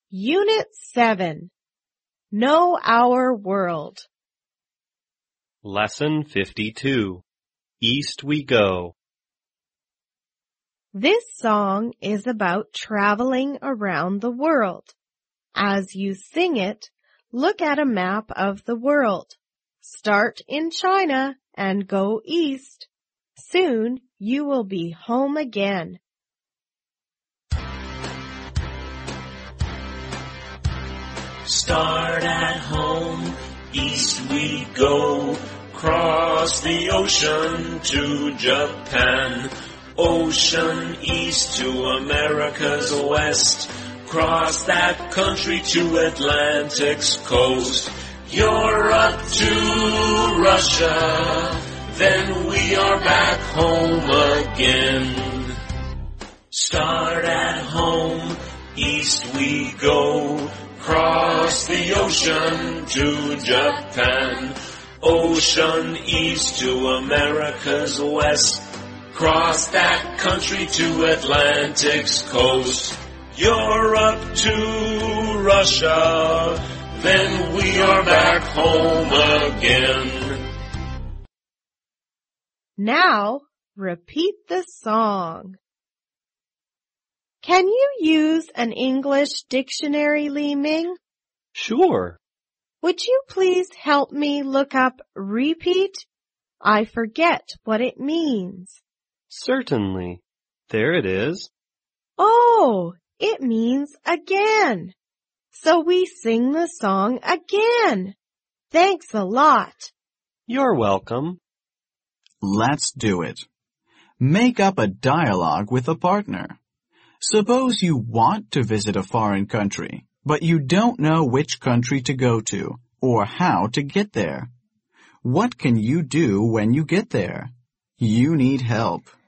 Unit 7. Know Our World. Lesson 52. East We Go. This song is about traveling around the world. As you sing it, look at a map of the world. Start in China and go east. Soon you will be home again. Start at home, east we go, cross the ocean to Japan, ocean east to America's west, cross that country to Atlantic's coast, Europe to Russia, then we are back home again. Start at home, east we go, cross the ocean to Japan, ocean east to America's west, cross that country to Atlantic's coast, Europe to Russia, then we are back home again. Now, repeat the song. Can you use an English dictionary, Li Ming? Sure. Would you please help me look up repeat? I forget what it means. Certainly. There it is. Oh, it means again. So we sing the song again. Thanks a lot. You're welcome. Let's do it. Make up a dialogue with a partner. Suppose you want to visit a foreign country, but you don't know which country to go to or how to get there. What can you do when you get there? You need help.